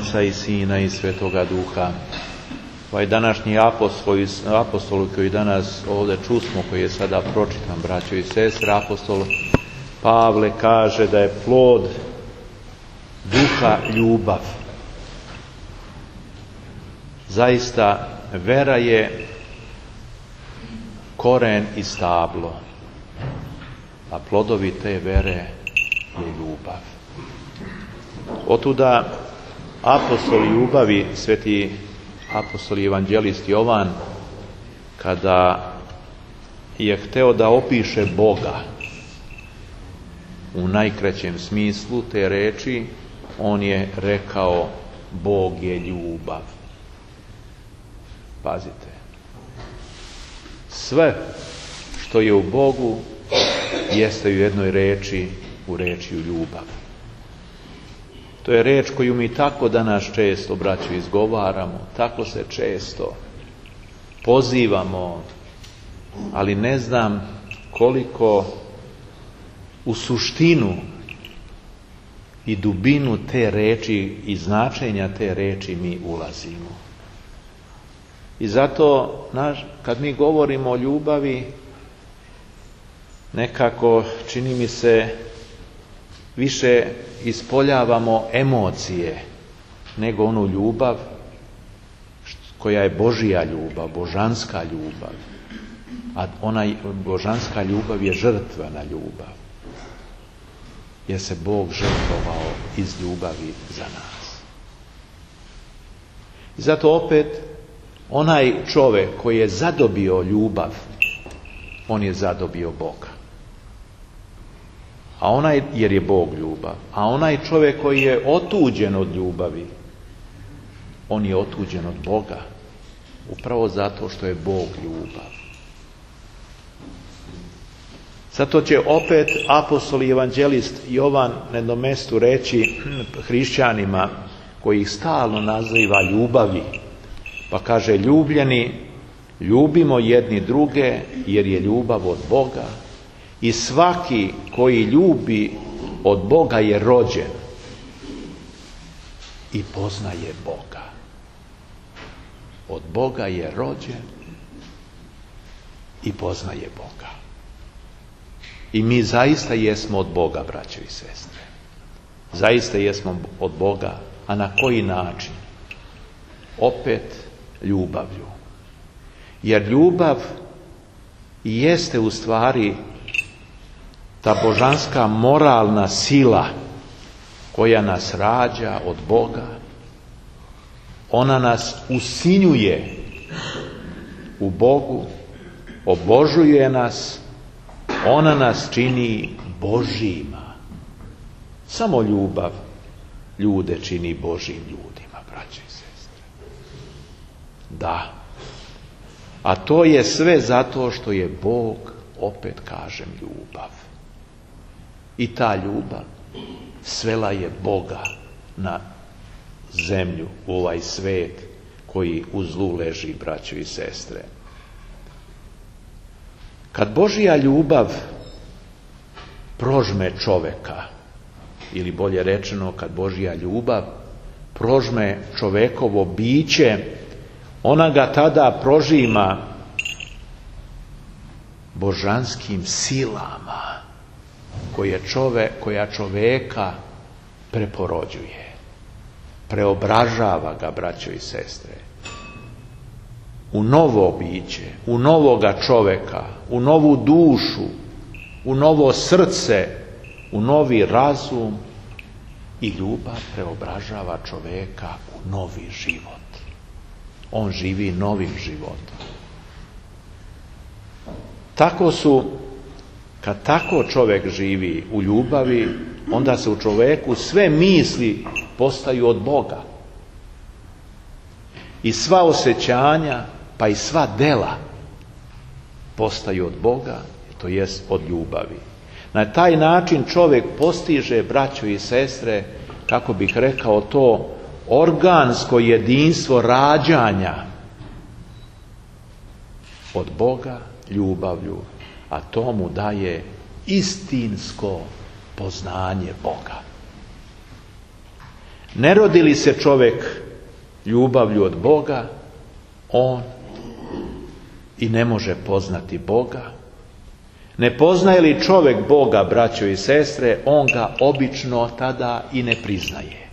Oca i Sina i Svetoga Duha. Ovaj današnji apostol koji danas ovdje čusmo, koji je sada pročitan, braćo i sestre, apostol Pavle kaže da je plod duha ljubav. Zaista, vera je koren i stablo, a plodovi te vere je ljubav. Otuda apostol ljubavi, sveti apostol i evanđelist Jovan, kada je hteo da opiše Boga u najkraćem smislu te reči, on je rekao Bog je ljubav. Pazite, sve što je u Bogu jeste u jednoj reči, u reči ljubav. To je reč koju mi tako danas često, braćo, izgovaramo, tako se često pozivamo, ali ne znam koliko u suštinu i dubinu te reči i značenja te reči mi ulazimo. I zato, kad mi govorimo o ljubavi, nekako, čini mi se, više ispoljavamo emocije nego onu ljubav koja je Božja ljubav, božanska ljubav. A ona božanska ljubav je žrtvena ljubav. Jer se Bog žrtvovao iz ljubavi za nas. I zato opet, onaj čovjek koji je zadobio ljubav, on je zadobio Boga. Jer je Bog ljubav. A onaj čovjek koji je otuđen od ljubavi, on je otuđen od Boga. Upravo zato što je Bog ljubav. Zato će opet apostol i evanđelist Jovan na jednom mjestu reći hrišćanima koji ih stalno naziva ljubavi. Pa kaže, ljubljeni, ljubimo jedni druge jer je ljubav od Boga. I svaki koji ljubi od Boga je rođen i poznaje Boga. Od Boga je rođen i poznaje Boga. I mi zaista jesmo od Boga, braćo i sestre. Zaista jesmo od Boga. A na koji način? Opet ljubavlju. Jer ljubav jeste u stvari ta božanska moralna sila koja nas rađa od Boga. Ona nas usinjuje u Bogu, obožuje nas, ona nas čini Božjima. Samo ljubav ljude čini Božjim ljudima, braće i sestre. Da. A to je sve zato što je Bog, opet kažem, ljubav. I ta ljubav svela je Boga na zemlju, u ovaj svet koji u zlu leži, braćo i sestre. Kad Božja ljubav prožme čoveka, ili bolje rečeno, kad Božja ljubav prožme čovekovo biće, ona ga tada prožima božanskim silama koja čoveka preporođuje, preobražava ga, braćo i sestre, u novo biće, u novoga čoveka, u novu dušu, u novo srce, u novi razum, i ljubav preobražava čoveka u novi život. On živi novim životom. Kad tako čovjek živi u ljubavi, onda se u čovjeku sve misli postaju od Boga. I sva osjećanja, pa i sva dela postaju od Boga, to jest od ljubavi. Na taj način čovjek postiže, braćo i sestre, kako bih rekao to, organsko jedinstvo rađanja od Boga ljubavlju, a to mu daje istinsko poznanje Boga. Ne rodi li se čovjek ljubavlju od Boga, on i ne može poznati Boga. Ne poznaje li čovjek Boga, braćo i sestre, on ga obično tada i ne priznaje.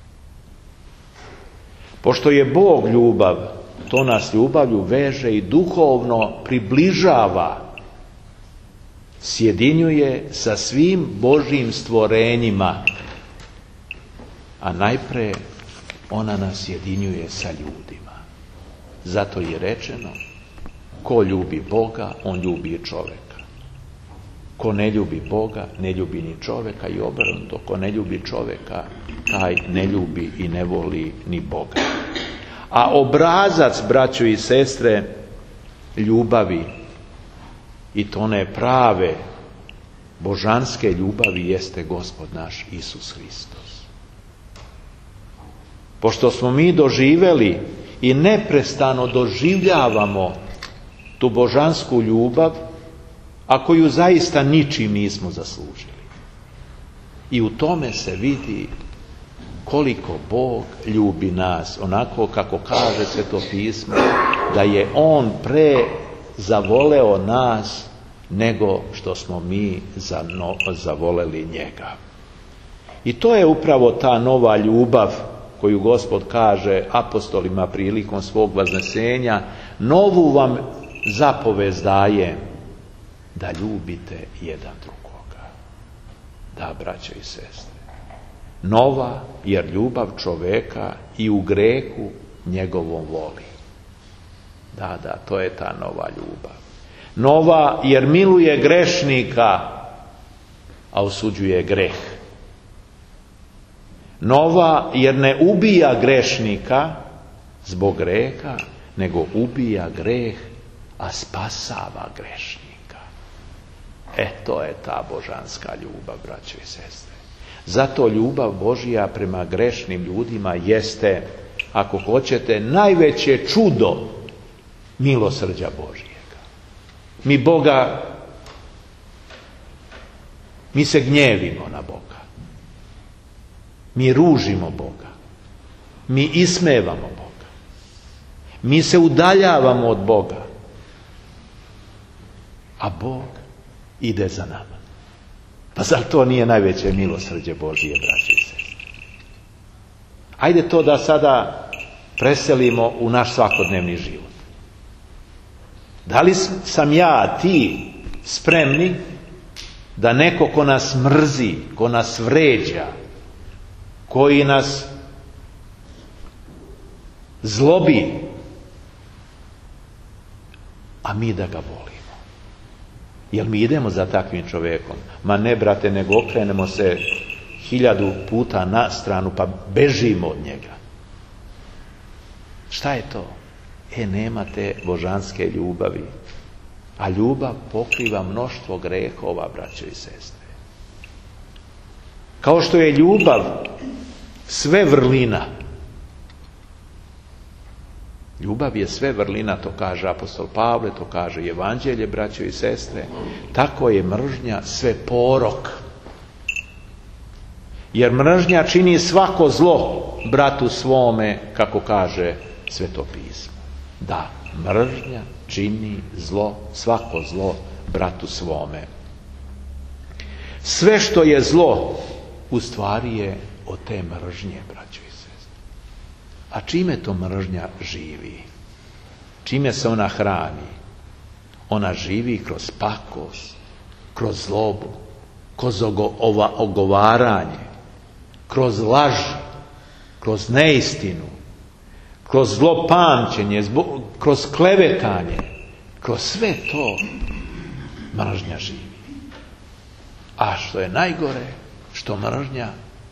Pošto je Bog ljubav, to nas ljubavlju veže i duhovno približava, sjedinjuje sa svim Božjim stvorenjima, a najpre ona nas sjedinjuje sa ljudima. Zato je rečeno, ko ljubi Boga, on ljubi i čovjeka. Ko ne ljubi Boga, ne ljubi ni čovjeka, i obrnuto, ko ne ljubi čovjeka, taj ne ljubi i ne voli ni Boga. A obrazac, braćo i sestre, ljubavi, i to one prave božanske ljubavi, jeste Gospod naš Isus Hristos. Pošto smo mi doživjeli i neprestano doživljavamo tu božansku ljubav, a koju zaista ničim nismo zaslužili. I u tome se vidi koliko Bog ljubi nas, onako kako kaže Sveto pismo, da je On pre zavoleo nas nego što smo mi zavoleli njega. I to je upravo ta nova ljubav koju Gospod kaže apostolima prilikom svog vaznesenja: novu vam zapovest dajem, da ljubite jedan drugoga. Da, braćo i sestre, nova, jer ljubav čoveka i u grehu njegovom voli. Da, to je ta nova ljubav. Nova, jer miluje grešnika, a osuđuje greh. Nova, jer ne ubija grešnika zbog greha, nego ubija greh, a spasava grešnika. To je ta božanska ljubav, braćo i sestre. Zato ljubav Božja prema grešnim ljudima jeste, ako hoćete, najveće čudo milosrđa Božjega. Mi se gnjevimo na Boga. Mi ružimo Boga. Mi ismevamo Boga. Mi se udaljavamo od Boga. A Bog ide za nama. Pa zar to nije najveće milosrđe Božje, braće i sestre? Ajde to da sada preselimo u naš svakodnevni život. Da li sam ja, ti spremni da neko ko nas mrzi, ko nas vređa, koji nas zlobi, a mi da ga volimo? Jel mi idemo za takvim čovjekom? Ma ne, brate, nego okrenemo se 1000 puta na stranu pa bežimo od njega. Šta je to? Nema te božanske ljubavi. A ljubav pokriva mnoštvo grehova, braćo i sestre. Kao što je ljubav sve vrlina. Ljubav je sve vrlina, to kaže apostol Pavle, to kaže Evanđelje, braćo i sestre. Tako je mržnja sve porok. Jer mržnja čini svako zlo bratu svome, kako kaže Sveto pismo. Da, mržnja čini zlo, svako zlo bratu svome. Sve što je zlo, u stvari je od te mržnje, braćo i sestre. A čime to mržnja živi? Čime se ona hrani? Ona živi kroz pakost, kroz zlobu, kroz ogovaranje, kroz laž, kroz neistinu, kroz zlopamćenje, kroz klevetanje, kroz sve to mržnja živi. A što je najgore, što mržnja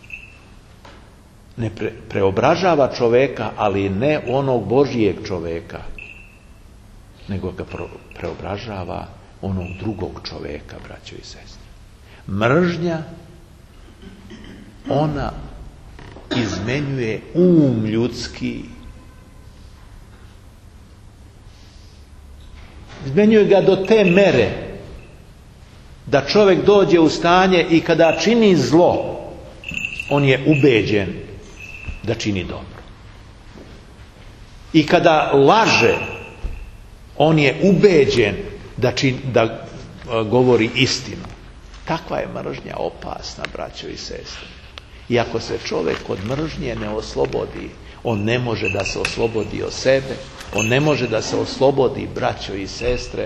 ne preobražava čoveka, ali ne onog Božijeg čoveka, nego ga preobražava onog drugog čoveka, braćo i sestre. Mržnja, ona izmenjuje ljudski. Izmenjuje ga do te mere da čovjek dođe u stanje i kada čini zlo, on je ubeđen da čini dobro. I kada laže, on je ubeđen da govori istinu. Takva je mržnja opasna, braćo i sestre. I ako se čovjek od mržnje ne oslobodi, on ne može da se oslobodi od sebe, on ne može da se oslobodi, braćo i sestre,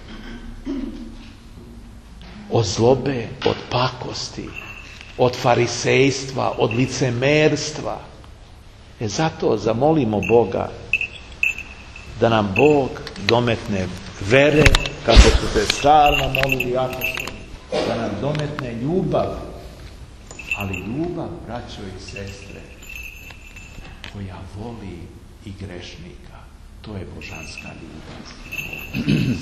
od zlobe, od pakosti, od farisejstva, od licemerstva. Zato zamolimo Boga da nam Bog dometne vere, kako su se stalno molili apostoli, da nam dometne ljubav, ali ljubav, braćo i sestre, koja voli i grešnika. To je božanska ljubav.